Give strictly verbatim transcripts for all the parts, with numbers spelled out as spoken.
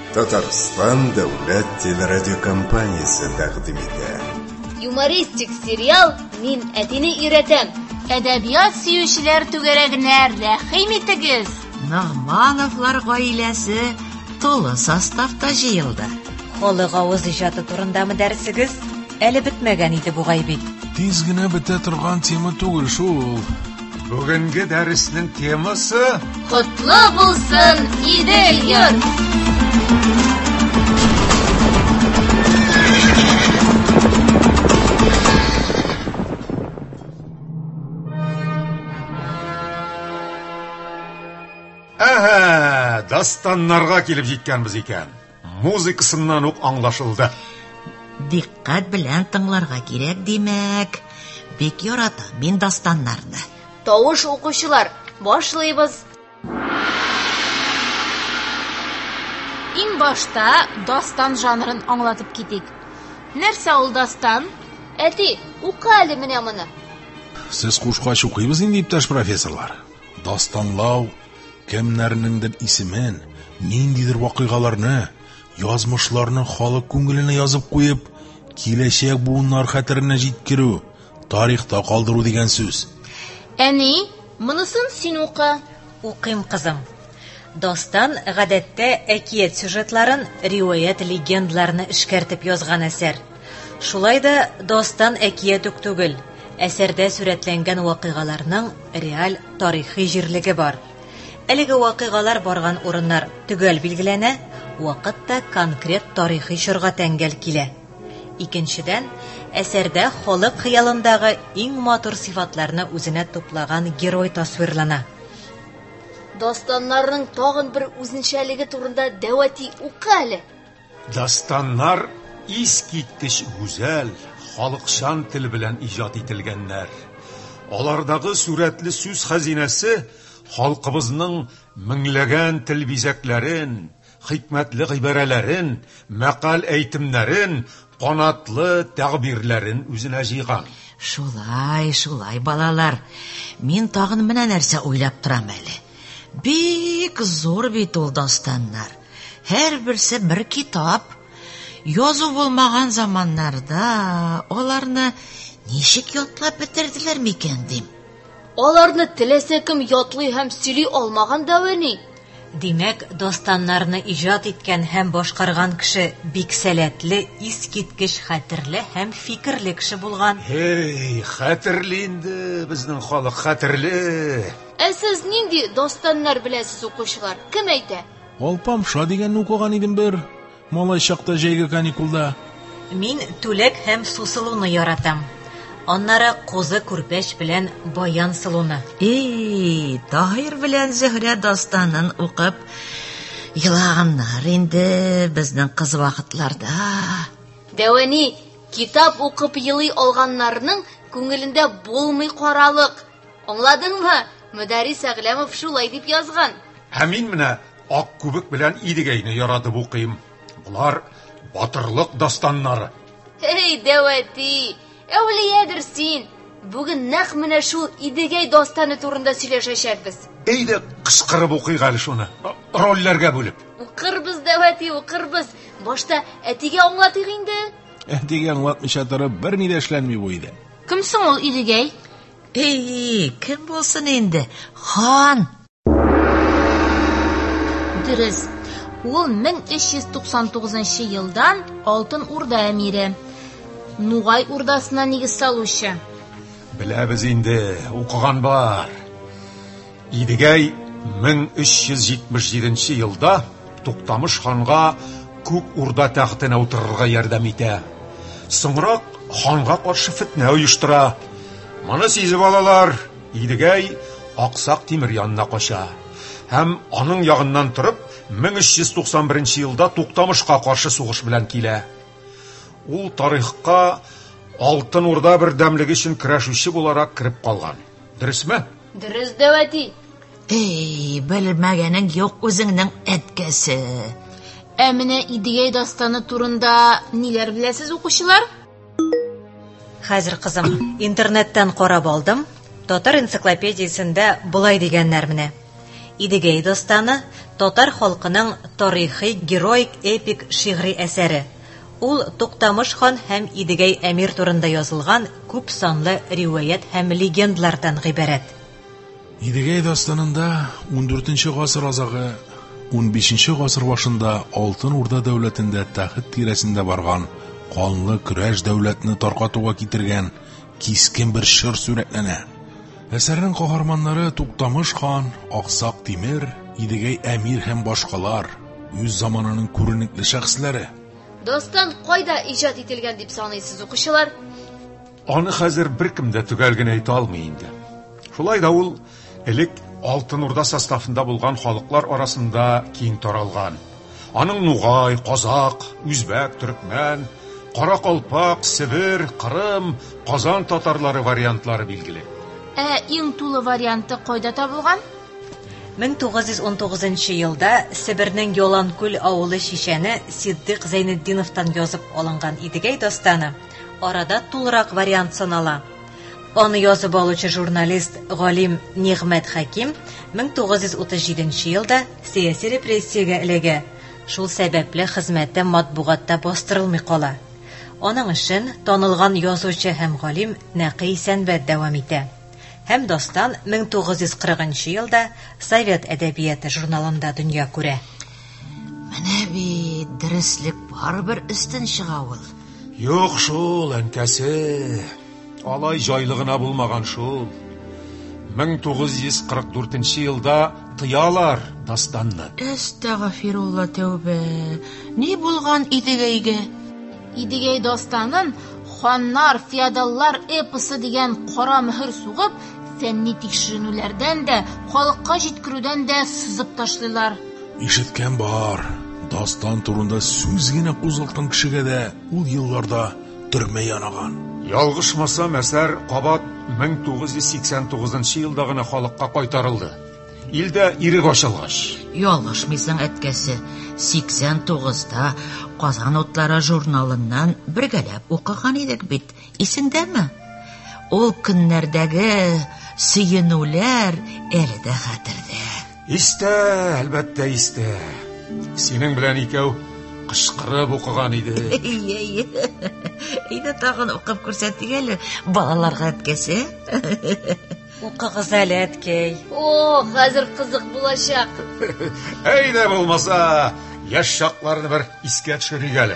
Татарстан дәүләт телерадиокомпаниясе тәкъдим итә. Юмористик сериал «Мин әтине өйрәтәм». Әдәбият сөючеләр түгәрәгенә рәхим итегез. Нагмановлар гаиләсе тулы составта җыелды. Халык авыз иҗаты турындамы дәресегез? Әле бетмәгән иде бугай бит. Тиз генә бетә торган тема түгел шул. Бүгенге дәреснең темасы Котлы булсын Идел йорт. Әһә, дастаннарга килеп җиткәнбез икән. Музыкасыннан ук аңлашылды. Диккать белән тыңларга кирәк, димәк. Бик яратам мин дастаннарны. Тавыш укучылар, башлыйбыз. Иң башта дастан жанрын аңлатып китик. Нәрсә ул дастан? Әти, ука әле менә моны. Сез кушкач укыйбыз инде, иптәш профессорлар. Дастанлау, кемнәрнеңдер исемен, ниндидер вакыйгаларны, язмышларны халык күңеленә язып куеп, киләчәк буыннар хәтеренә җиткерү, тарихта калдыру дигән сүз. Әни, монысын син ука. Укыйм, кызым. Дастан гадәттә әкият сюжетларын, риваят легендларны эшкәртеп язган әсәр. Шулай да дастан әкият үк түгел, әсәрдә сурәтләнгән вакыйгаларның реаль тарихи җирлеге бар. Әлеге вакыйгалар барган урыннар төгәл билгеләнә, вакытта конкрет тарихи чорга тәңгәл килә. Икенчедән, әсәрдә халык хыялындагы иң матур сыйфатларны үзенә туплаган герой тасвирлана. Дастаннарның тагын бер үзенчәлеге турында дәвати ука әле. Дастаннар искиткеч гүзәл, халыкчан тел белән иҗат ителгәннәр. Алардагы сурәтле сүз хәзинәсе халкыбызның меңләгән тел бизәкләрен, хикмәтле гыйбарәләрен, мәкаль әйтемнәрен, канатлы тәгъбирләрен үзенә җыйган. Шулай, шулай, балалар. Мин тагын менә нәрсә уйлап торам әле. Бик зур бит ул дастаннар. Һәр берсе бер китап. Язу булмаган заманнарда аларны ничек ятлап бетерделәр микән дим. Аларны теләсә кем ятлый һәм сөйли алмаган дәвани. Димәк, дастаннарны иҗат иткән һәм башкарган кеше бик сәләтле, искиткеч хәтерле һәм фикерле кеше булган. Эй, хәтерле инде безнең халык, хәтерле. Ә сез нинди дастаннар беләсез укучылар? Кем әйтә? Алпамша дигәнне укыган идем бер. Малай чакта җәйге каникулда. Мин түләк һәм сусылуны яратам. Аннары кузы күрпәч белән баян сылуны. Эй, Таһир белән Зөһрә дастанын укып елаганнар инде безнең кыз вакытларда. Дәвани, китап укып елый алганнарның күңелендә булмый каралык. Аңладыңмы? Мөдәррис Әгләмов шулай дип язган. Ә мин менә ак күбек белән Идегәйне яратып укыйм. Булар батырлык дастаннары. Эй, Дәвати, әүлиядер син. Бүген нәкъ менә шул Идегәй дастаны турында сөйләшәчәкбез. Әйдә, кычкырып укыйк әле шуны. Рольләргә бүлеп. Укырбыз, Дәвати, укырбыз. Башта әтигә аңлатыйк инде. Әтигә аңлатмыйча торып, бер ни дә эшләнми бу иде. Кем соң ул Идегәй? Эй, кем булсын инде? Хан. Дөрес. Ул мең өч йөз туксан тугызынчы елдан Алтын Урда әмире. Нугай урдасына нигез салучы. Беләбез инде, укыган бар. Идегәй мең өч йөз җитмеш җиденче елда Туктамыш ханга күк урда тәхтенә утырырга ярдәм итә. Соңрак ханга каршы фитнә оештыра. Моны сизеп алалар. Идегәй Аксак Тимер янына кача. Һәм аның ягыннан торып, мең өч йөз туксан беренче елда Туктамышка каршы сугыш белән килә. Ул тарихка Алтын Урда бердәмлеге өчен көрәшүче буларак кирип калган. Дөресме? Дөрес, Дәвати. Эй, белмәгәнең юк үзеңнең әткәсе. Ә менә Идегәй дастаны турында ниләр беләсез укучылар? Хәзер, кызым, интернеттан карап алдым. Татар энциклопедиясендә булай дигәннәр менә. Идегәй достаны татар халкының тарихи героик эпик шигъри әсәре. Ул Туктамыш хан һәм Идегәй әмир турында язылган күп санлы риваять һәм легендлардан гыйбарәт. Идегәй дастанында ундүртенче гасыр азагы, унбишенче гасыр башында Алтын Урда дәүләтендә тәхет тирәсендә барган канлы көрәш дәүләтне таркатуга китергән кискен бер шыр сурәтләнә. Әсәрнең каһарманнары Туктамыш хан, Аксак Тимер, Идегәй әмир һәм башкалар, үз заманының күренекле шәхесләре. Достан кайда иҗат ителгән дип саныйсыз укучылар? Аны хәзер беркем дә төгәл генә әйтә алмый инде. Шулай да ул элек Алтын Урда составында булган халыклар арасында киң таралган. Аның Нугай, Казак, Үзбәк, Төркмән, Каракалпак, Себер, Кырым, Казан татарлары вариантлары билгеле. Ә иң тулы варианты кайда табылган? мең тугыз йөз ун тугызынчы елда Себернең Яланкүл авылы шишәне Сиддык Зәйнетдиновтан язып алынган Идегәй дастаны арада тулырак вариант санала. Аны язып алучы журналист Галим Нигъмәт Хәким мең тугыз йөз утыз җиденче елда сәяси репрессиягә эләгә. Шул сәбәпле хезмәте матбугатта бастырылмый кала. Аның эшен танылган язучы һәм галим Нәкый Сәнбәт дәвам итә. Һәм дастан мең тугыз йөз кырыгынчы елда Совет әдәбияты журналында дөнья күрә. Менә бит дәреслек барыбер өстен чыга ул. Юк шул, әнкәсе. Алай җайлыгына булмаган шул. мең тугыз йөз кырык дүртенче елда тыялар дастанны. Әстәгъфирулла тәүбә. Ни булган Идегәйгә? Идегәй дастанын ханнар, феодаллар эпосы дигән кара мөһер сугып, фәнни тикшеренүләрдән дә, халыкка җиткерүдән дә сызып ташлыйлар. Ишеткән бар. Дастан турында сүз генә кузгалткан кешегә дә ул елларда төрмә янаган. Ялгышмасам, әсәр кабат мең тугыз йөз сиксән тугызынчы елда гына халыкка кайтарылды. Илдә ирек ачылгач. Ялгышмыйсың әткәсе. сиксән тугызда Казан утлары журналыннан бергәләп укыган идек бит. Исеңдәме? Ул көннәрдәге сөенүләр әле дә хәтердә. Истә, әлбәттә истә. Синең белән икәү кышкырып укыган иде. Ей, әйдә тагын укып күрсәтик әле балаларга әткәсе. Укыгыз әле, әткәй. О, хәзер кызык булачак. Әйдә булмаса, яшь чакларны бер искә төшерик әле.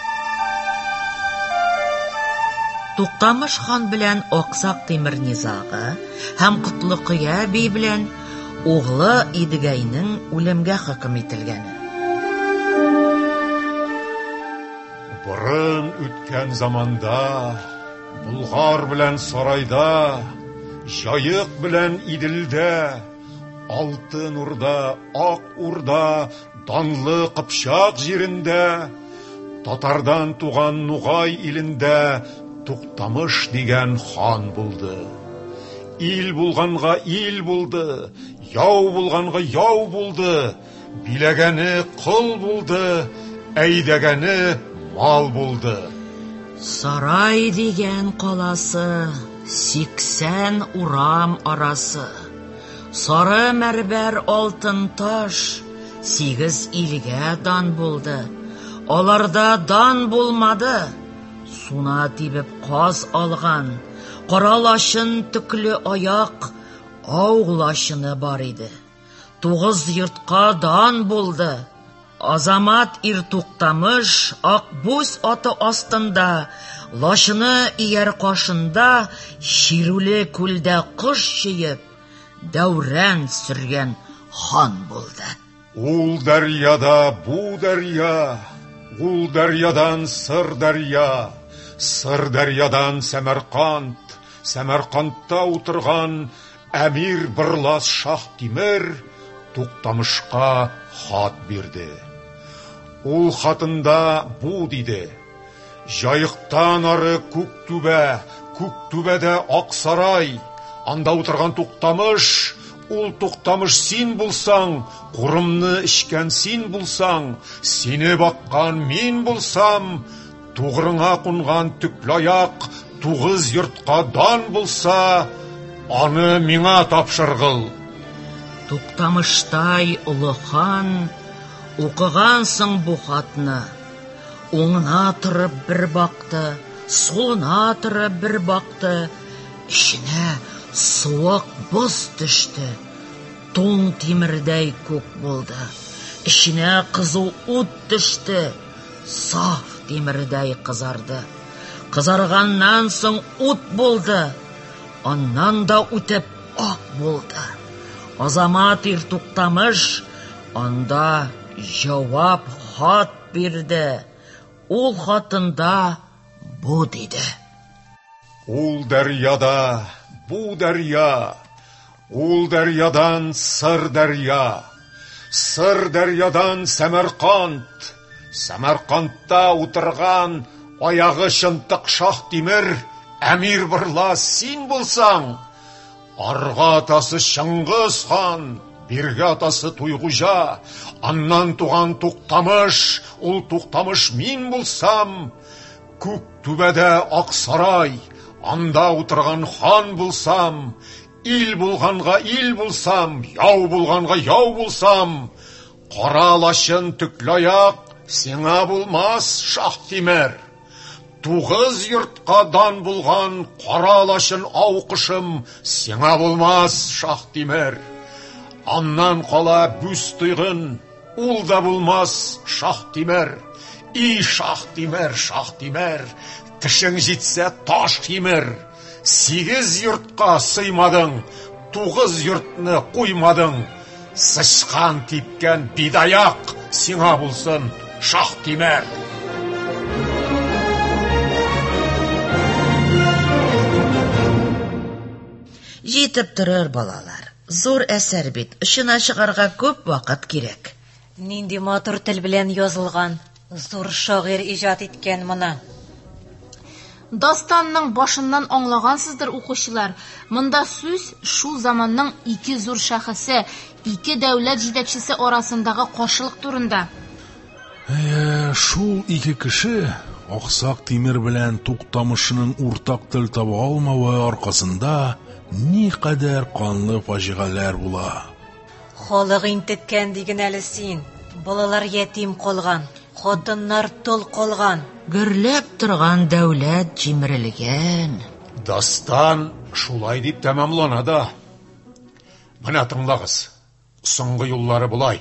Туктамыш хан белән Аксак Тимер низагы һәм Котлыкыя бей белән углы Идегәйнең үлемгә хөкем ителгәне. Борын үткән заманда, Булгар белән сарайда, Җаек белән Иделдә, Алтын Урда, Ак Урда, данлы Кыпчак җирендә, татардан туган Нугай илендә Туктамыш дигән хан булды. Ил булганга ил булды, яу булганга яу булды, биләгәне кол булды, әйдәгәне мал булды. Сарай дигән каласы, сиксән урам арасы. Сары мәрбәр алтын таш, сигез илгә дан булды. Аларда дан булмады. Суна тибеп каз алган, каралашын төкле аяк, ауглашыны бар иде. Тугыз йортка дан булды. Азамат ир Туктамыш Акбүз аты астында, лашыны ияр кашында, ширүле күлдә кыш чыеп, дәүрән сөргән хан булды. Ул дәрьяда бу дәрья, ул дәрьядан сыр дәрья, сыр дәрьядан Сәмәрканд, Сәмәркандта утырган әмир Бырлас Шах Тимер Туктамышка хат бирде. Ул хатында бу диде: Җаектан ары күк түбә, күк түбәдә ак сарай, анда утырган Туктамыш, ул Туктамыш син булсаң, курымны эчкән син булсаң, сине баккан мин булсам, тугрыңа кунган төклаяк, тугыз йортка дан булса, аны миңа тапшыргыл. Туктамыштай олы хан, укыгансың бу хатны. Оңына тұрып бір бақты, солына тұрып бір бақты. Ішіне суық боз түшті. Тоң темірдей көк болды. Ішіне қызыл ут түшті. Саф темірдей қызарды. Қызарғаннан соң ут болды. Оннан да үтіп ақ болды. Азамат ир Туктамыш анда жауап хат берді. Ул хатында бу диде. Ул дәрьяда, бу дәрья, ул дәрьядан сыр дәрья, сыр дәрьядан Сәмәрқанд, Сәмәрқандта утырган аягы шынтык Шах Тимер, әмир бырла син булсаң, арга атасы Шыңгыз хан, бирге атасы Туйгужа, аннан туган Туктамыш, ул Туктамыш мин булсам, күк түбәдә ак сарай, анда утырган хан булсам, ил булганга ил булсам, яу булганга яу булсам, кара лашын төклаяк сиңа булмас Шах Тимер. Тугыз йортка дан булган кара лашын аукышым сиңа булмас Шах Тимер. Аннан кала бүз тыйгын, ул да булмас Шах Тимер. И Шах Тимер, Шах Тимер, тишең җитсә таш тимер. Сигез йортка сыймадың, тугыз йортны куймадың. Сычкан типкән бидаяк сиңа булсын Шах Тимер. Җитеп торыр балалар. Зур әсәр бит. Ышына чыгарга күп вакыт кирәк. Нинди матур тел белән язылган. Зур шагыйрь иҗат иткән моны. Дастанның башыннан аңлагансыздыр укучылар. Монда сүз шул заманның ике зур шәхесе, ике дәүләт җитәкчесе арасындагы каршылык турында. Ә, шул ике кеше Аксак Тимер белән Туктамышның уртак тел таба алмавы аркасында ни кадәр канлы фаҗигаләр була. Халык интеккән диген әле син. Балалар ятим калган, хатыннар тол калган. Гөрләп торган дәүләт җимерелгән. Дастан шулай дип тәмамлана да. Менә тыңлагыз. Соңгы юллары булай.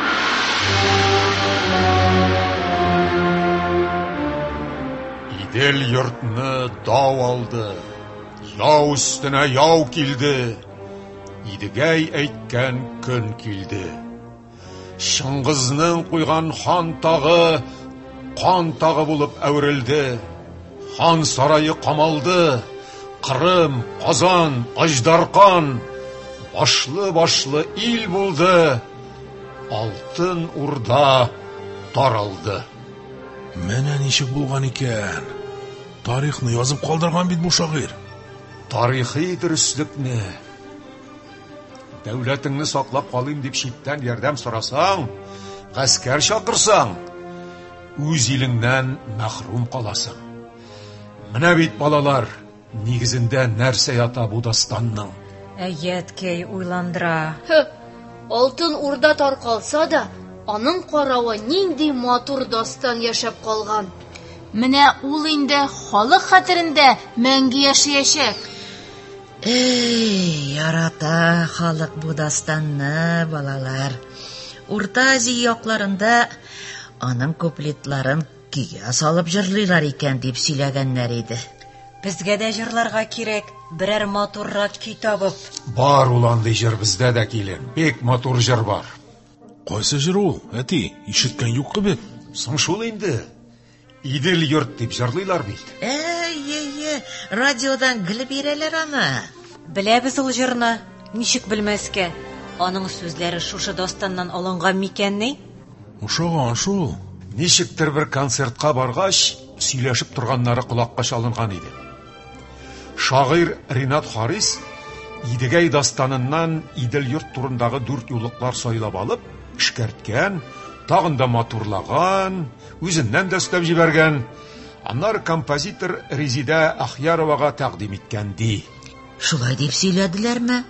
Идел йортны дау алды. Яу өстенә яу килде. Идегәй әйткән көн килде. Шыңгызның куйган хан тагы кан тагы булып әверелде. Хан сарайы камалды. Кырым, Казан, Аждаркан башлы-башлы ил булды. Алтын Урда таралды. Менә ничек булган икән? Тарихны язып калдырган бит бу шагыйрь. Тарихи дөреслекне, дәүләтеңне саклап калыйм дип читтән ярдәм сорасаң, гаскәр чакырсаң, үз илеңнән мәхрүм каласың. Менә бит балалар, нигезендә нәрсә ята бу дастанның? Әйәткәй уйландыра. Хы, Алтын Урда таркалса да, аның каравы нинди матур дастан яшәп калган. Менә ул инде халык хәтерендә мәңге яшәячәк. Эй, ярата халык бу дастанны, балалар. Урта Азия якларында аның куплетларын көйгә салып җырлыйлар икән дип сөйләгәннәр иде. Безгә дә җырларга кирәк, берәр матуррак көй табып. Бар уланды җыр бездә дә килен. Бик матур җыр бар. Кайсы җыр ул? Әти, ишеткән юк бит. Соң шул инде. Идел йорт дип җырлыйлар бит. Әй-әй, радиодан гел бирәләр аны. Беләбез ул җырны, ничек белмәскә? Аның сүзләре шушы дастаннан алынган микәнни? Ошаган шул. Ничектер бер концертка баргач, сөйләшеп торганнары колакка чалынган иде. Шагыйрь Ринат Харис Идегәй дастаныннан Идел йорт турындагы дүрт юлыклар сайлап алып, эшкәрткән, тагын да матурлаган, үзеннән дә өстәп җибәргән. Аннар композитор Резидә Ахяровага тәкъдим иткән ди. Шулай дип сөйләделәрме?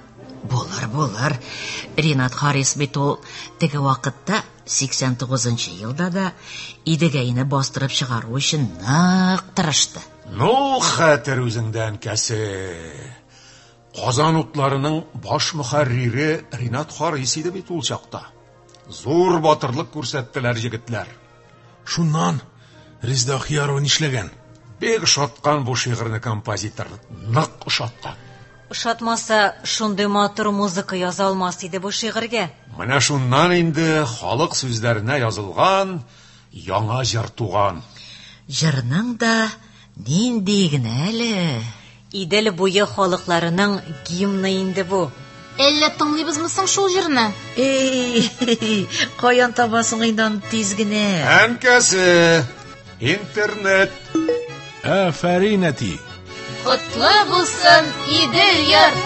Булыр, булыр. Ринат Харис бит ул теге вакытта сиксән тугызынчы елда да Идегәйне бастырып чыгару өчен нык тырышты. Ну, хәтер үзеңдән кәсе. Казан утларының баш мөхәррире Ринат Харис иде бит ул чакта. Зур батырлык күрсәттеләр җегетләр. Шуннан Резда Ахиярова нишләгән? Бик шаткан бу шигырьне композитор. Нык ошаткан. Ошатмаса, шундый матур музыка яза алмас иде бу шигырьгә. Менә шуннан инде халык сүзләренә язылган яңа җыр туган. Җырның да нинди генә әле. Идел буе халыкларының гимны инде бу. Әллә тыңлыйбызмы соң шул җырны? Эй, каян табасың инде тиз генә? Әнкәсе, интернет. Афәрин әти. Котлы булсын Идел йорт.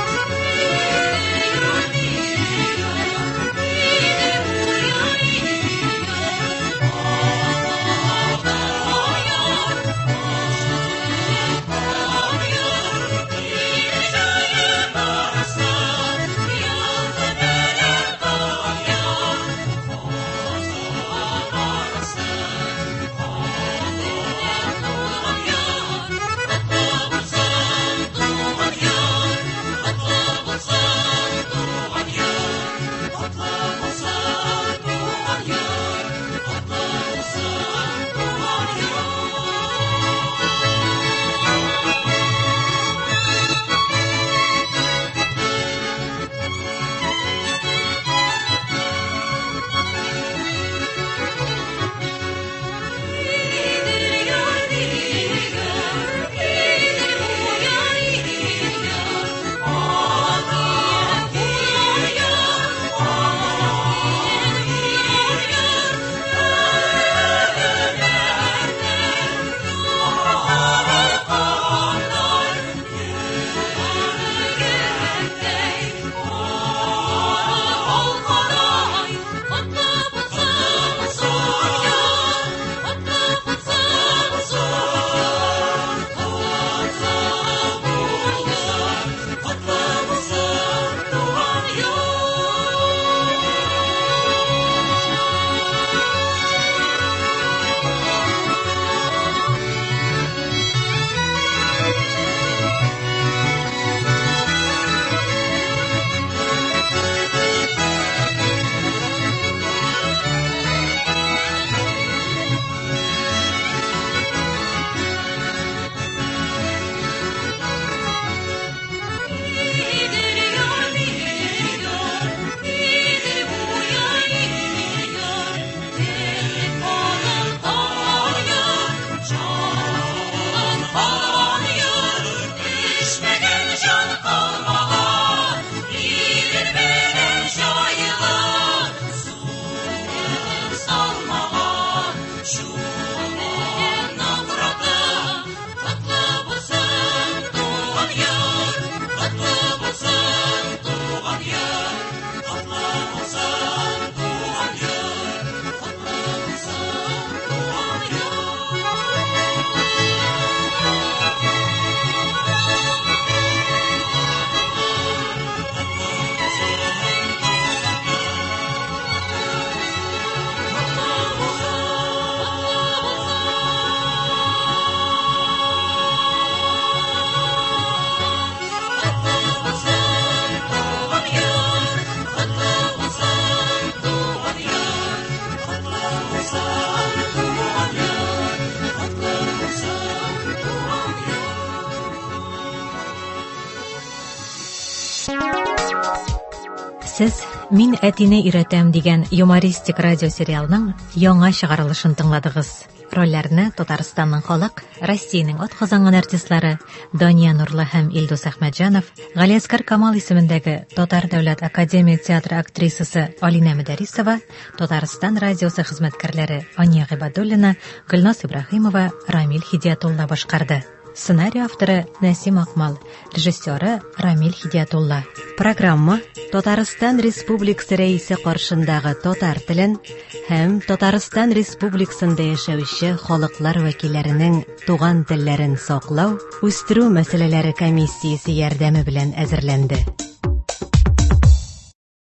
Сез «Мин әтине өйрәтәм» дигән юмористик радиосериалның яңа чыгарылышын тыңладыгыз. Рольләрне Татарстанның халык, Россиянең атказанган артистлары Дания Нурлы һәм Илдус Әхмәтҗанов, Галиәскәр Камал исемендәге Татар дәүләт академия театры актрисасы Алина Мөдәрисова, Татарстан радиосы хезмәткәрләре Ания Гыйбадуллина, Гөлназ Ибраһимова, Рамил Хидиятулла башкарды. Сценарий авторы Насим Акмал, режиссеры Рамил Хидиятулла. Программа Татарстан Республикасы рәисе каршындагы татар телен һәм Татарстан Республикасында яшәүче халыклар вәкилләренең туган телләрен саклау, үстерү мәсьәләләре комиссиясе ярдәме белән әзерләнде.